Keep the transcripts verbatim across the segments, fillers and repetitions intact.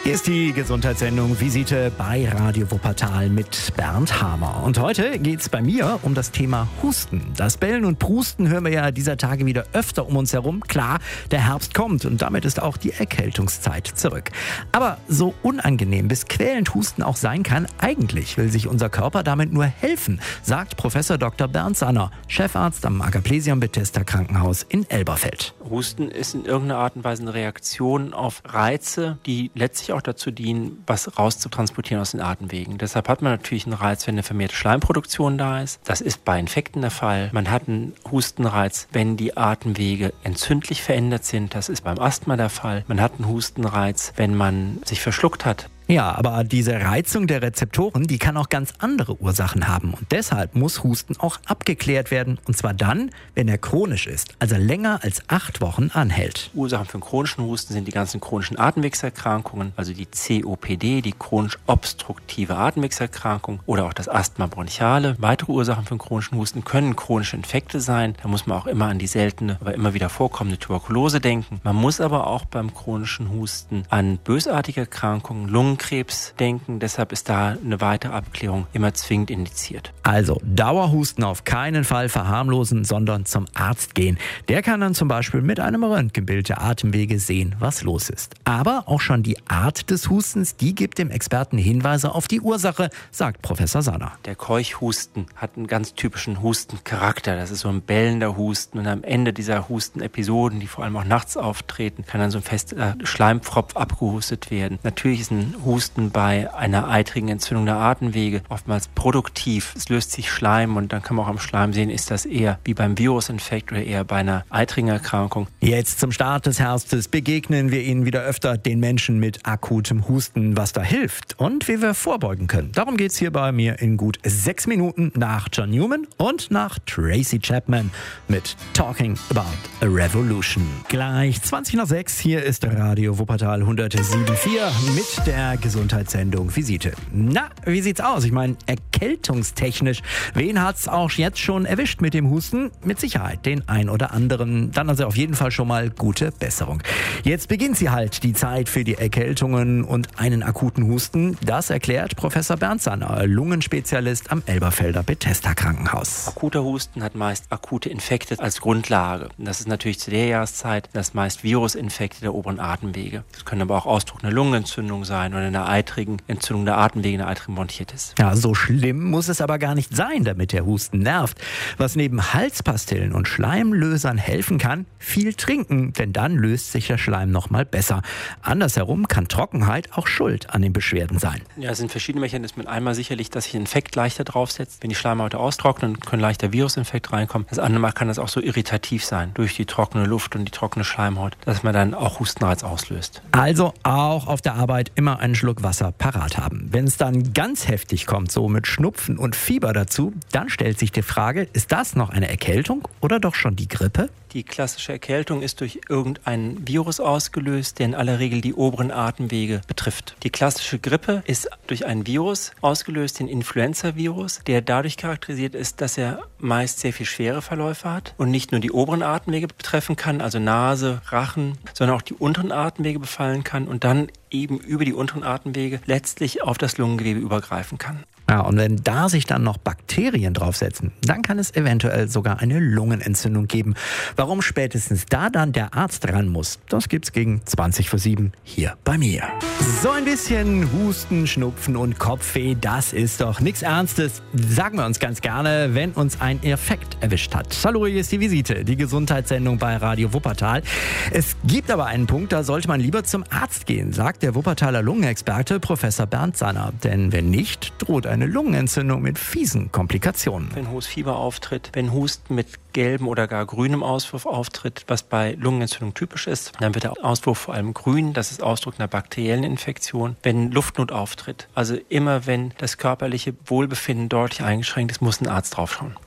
Hier ist die Gesundheitssendung Visite bei Radio Wuppertal mit Bernd Hamer. Und heute geht es bei mir um das Thema Husten. Das Bellen und Prusten hören wir ja dieser Tage wieder öfter um uns herum. Klar, der Herbst kommt und damit ist auch die Erkältungszeit zurück. Aber so unangenehm bis quälend Husten auch sein kann, eigentlich will sich unser Körper damit nur helfen, sagt Professor Doktor Bernd Sanner, Chefarzt am Agaplesiam Bethesda Krankenhaus in Elberfeld. Husten ist in irgendeiner Art und Weise eine Reaktion auf Reize, die letztlich auch dazu dienen, was rauszutransportieren aus den Atemwegen. Deshalb hat man natürlich einen Reiz, wenn eine vermehrte Schleimproduktion da ist. Das ist bei Infekten der Fall. Man hat einen Hustenreiz, wenn die Atemwege entzündlich verändert sind. Das ist beim Asthma der Fall. Man hat einen Hustenreiz, wenn man sich verschluckt hat. Ja, aber diese Reizung der Rezeptoren, die kann auch ganz andere Ursachen haben. Und deshalb muss Husten auch abgeklärt werden. Und zwar dann, wenn er chronisch ist, also länger als acht Wochen anhält. Ursachen für chronischen Husten sind die ganzen chronischen Atemwegserkrankungen, also die C O P D, die chronisch obstruktive Atemwegserkrankung oder auch das Asthma bronchiale. Weitere Ursachen für chronischen Husten können chronische Infekte sein. Da muss man auch immer an die seltene, aber immer wieder vorkommende Tuberkulose denken. Man muss aber auch beim chronischen Husten an bösartige Erkrankungen, Lungen, Krebs denken, deshalb ist da eine weitere Abklärung immer zwingend indiziert. Also Dauerhusten auf keinen Fall verharmlosen, sondern zum Arzt gehen. Der kann dann zum Beispiel mit einem Röntgenbild der Atemwege sehen, was los ist. Aber auch schon die Art des Hustens, die gibt dem Experten Hinweise auf die Ursache, sagt Professor Sanner. Der Keuchhusten hat einen ganz typischen Hustencharakter. Das ist so ein bellender Husten und am Ende dieser Hustenepisoden, die vor allem auch nachts auftreten, kann dann so ein fester Schleimpfropf abgehustet werden. Natürlich ist ein Husten bei einer eitrigen Entzündung der Atemwege oftmals produktiv. Es löst sich Schleim und dann kann man auch am Schleim sehen, ist das eher wie beim Virusinfekt oder eher bei einer eitrigen Erkrankung. Jetzt zum Start des Herbstes begegnen wir Ihnen wieder öfter den Menschen mit akutem Husten, was da hilft und wie wir vorbeugen können. Darum geht es hier bei mir in gut sechs Minuten nach John Newman und nach Tracy Chapman mit Talking About a Revolution. Gleich zwanzig nach sechs, hier ist Radio Wuppertal hundertsieben Komma vier mit der Gesundheitssendung Visite. Na, wie sieht's aus? Ich meine, erkältungstechnisch, wen hat's auch jetzt schon erwischt mit dem Husten? Mit Sicherheit den ein oder anderen. Dann also auf jeden Fall schon mal gute Besserung. Jetzt beginnt sie halt, die Zeit für die Erkältungen und einen akuten Husten. Das erklärt Professor Bernd Sanner, Lungenspezialist am Elberfelder Bethesda Krankenhaus. Akuter Husten hat meist akute Infekte als Grundlage. Das ist natürlich zu der Jahreszeit das meist Virusinfekte der oberen Atemwege. Das können aber auch Ausdruck einer Lungenentzündung sein oder einer eitrigen Entzündung der Atemwege, einer eitrigen Bronchitis. Ja, so schlimm muss es aber gar nicht sein, damit der Husten nervt. Was neben Halspastillen und Schleimlösern helfen kann, viel trinken, denn dann löst sich der Schleim nochmal besser. Andersherum kann Trockenheit auch schuld an den Beschwerden sein. Ja, es sind verschiedene Mechanismen. Einmal sicherlich, dass sich ein Infekt leichter draufsetzt. Wenn die Schleimhäute austrocknen, können leichter Virusinfekte reinkommen. Das andere Mal kann das auch so irritativ sein, durch die trockene Luft und die trockene Schleimhaut, dass man dann auch Hustenreiz auslöst. Also auch auf der Arbeit immer einen Schluck Wasser parat haben. Wenn es dann ganz heftig kommt, so mit Schnupfen und Fieber dazu, dann stellt sich die Frage, ist das noch eine Erkältung oder doch schon die Grippe? Die klassische Erkältung ist durch irgendein Virus ausgelöst, der in aller Regel die oberen Atemwege betrifft. Die klassische Grippe ist durch ein Virus ausgelöst, den Influenza-Virus, der dadurch charakterisiert ist, dass er meist sehr viel schwere Verläufe hat und nicht nur die oberen Atemwege betreffen kann, also Nase, Rachen, sondern auch die unteren Atemwege befallen kann und dann eben über die unteren Atemwege letztlich auf das Lungengewebe übergreifen kann. Ja, und wenn da sich dann noch Bakterien draufsetzen, dann kann es eventuell sogar eine Lungenentzündung geben. Warum spätestens da dann der Arzt ran muss, das gibt's gegen zwanzig vor sieben hier bei mir. So ein bisschen Husten, Schnupfen und Kopfweh, das ist doch nichts Ernstes. Sagen wir uns ganz gerne, wenn uns ein Infekt erwischt hat. Hallo, hier ist die Visite, die Gesundheitssendung bei Radio Wuppertal. Es gibt aber einen Punkt, da sollte man lieber zum Arzt gehen, sagt der Wuppertaler Lungenexperte Professor Bernd Sanner. Denn wenn nicht, droht eine Lungenentzündung mit fiesen Komplikationen. Wenn hohes Fieber auftritt, wenn Husten mit gelbem oder gar grünem Auswurf auftritt, was bei Lungenentzündung typisch ist, dann wird der Auswurf vor allem grün, das ist Ausdruck einer bakteriellen Infektion. Wenn Luftnot auftritt, also immer wenn das körperliche Wohlbefinden deutlich eingeschränkt ist, muss ein Arzt draufschauen.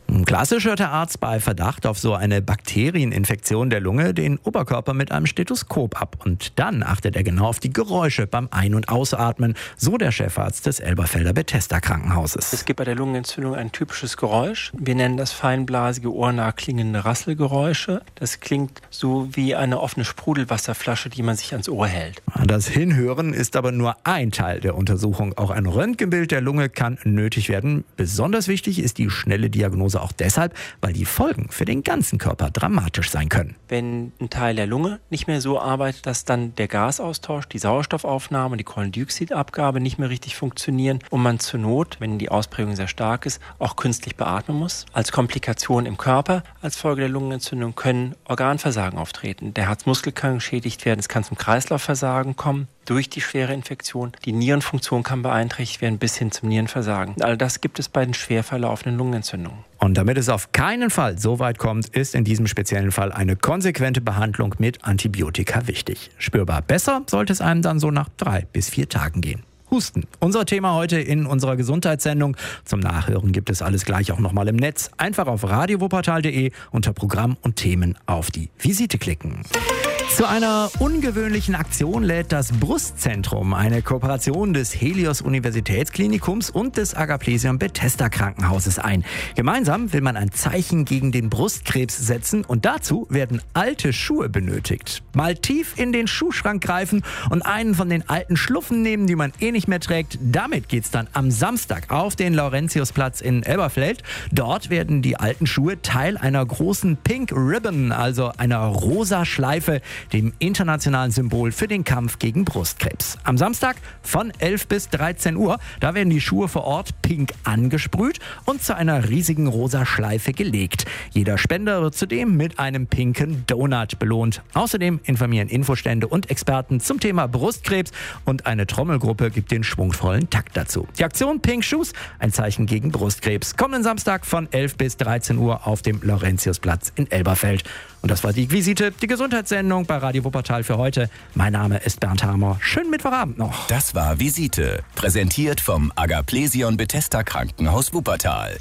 Klassisch hört der Arzt bei Verdacht auf so eine Bakterieninfektion der Lunge den Oberkörper mit einem Stethoskop ab. Und dann achtet er genau auf die Geräusche beim Ein- und Ausatmen, so der Chefarzt des Elberfelder Bethesda Krankenhauses. Es gibt bei der Lungenentzündung ein typisches Geräusch. Wir nennen das feinblasige, ohrnah klingende Rasselgeräusche. Das klingt so wie eine offene Sprudelwasserflasche, die man sich ans Ohr hält. Das Hinhören ist aber nur ein Teil der Untersuchung. Auch ein Röntgenbild der Lunge kann nötig werden. Besonders wichtig ist die schnelle Diagnose auch deshalb, weil die Folgen für den ganzen Körper dramatisch sein können. Wenn ein Teil der Lunge nicht mehr so arbeitet, dass dann der Gasaustausch, die Sauerstoffaufnahme, die Kohlendioxidabgabe nicht mehr richtig funktionieren und man zur Not, wenn die Ausprägung sehr stark ist, auch künstlich beatmen muss. Als Komplikation im Körper, als Folge der Lungenentzündung können Organversagen auftreten. Der Herzmuskel kann geschädigt werden, es kann zum Kreislaufversagen kommen durch die schwere Infektion. Die Nierenfunktion kann beeinträchtigt werden bis hin zum Nierenversagen. All das gibt es bei den schwer verlaufenden Lungenentzündungen. Und damit es auf keinen Fall so weit kommt, ist in diesem speziellen Fall eine konsequente Behandlung mit Antibiotika wichtig. Spürbar besser sollte es einem dann so nach drei bis vier Tagen gehen. Husten. Unser Thema heute in unserer Gesundheitssendung. Zum Nachhören gibt es alles gleich auch nochmal im Netz. Einfach auf radio wuppertal punkt de unter Programm und Themen auf die Visite klicken. Zu einer ungewöhnlichen Aktion lädt das Brustzentrum, eine Kooperation des Helios Universitätsklinikums und des Agaplesion Bethesda Krankenhauses ein. Gemeinsam will man ein Zeichen gegen den Brustkrebs setzen und dazu werden alte Schuhe benötigt. Mal tief in den Schuhschrank greifen und einen von den alten Schluffen nehmen, die man eh nicht mehr trägt. Damit geht's dann am Samstag auf den Laurentiusplatz in Elberfeld. Dort werden die alten Schuhe Teil einer großen Pink Ribbon, also einer rosa Schleife, dem internationalen Symbol für den Kampf gegen Brustkrebs. Am Samstag von elf bis dreizehn Uhr, da werden die Schuhe vor Ort pink angesprüht und zu einer riesigen rosa Schleife gelegt. Jeder Spender wird zudem mit einem pinken Donut belohnt. Außerdem informieren Infostände und Experten zum Thema Brustkrebs und eine Trommelgruppe gibt den schwungvollen Takt dazu. Die Aktion Pink Shoes, ein Zeichen gegen Brustkrebs, kommenden Samstag von elf bis dreizehn Uhr auf dem Laurentiusplatz in Elberfeld. Und das war die Visite, die Gesundheitssendung bei Radio Wuppertal für heute. Mein Name ist Bernd Hamer. Schönen Mittwochabend noch. Das war Visite, präsentiert vom Agaplesion Bethesda Krankenhaus Wuppertal.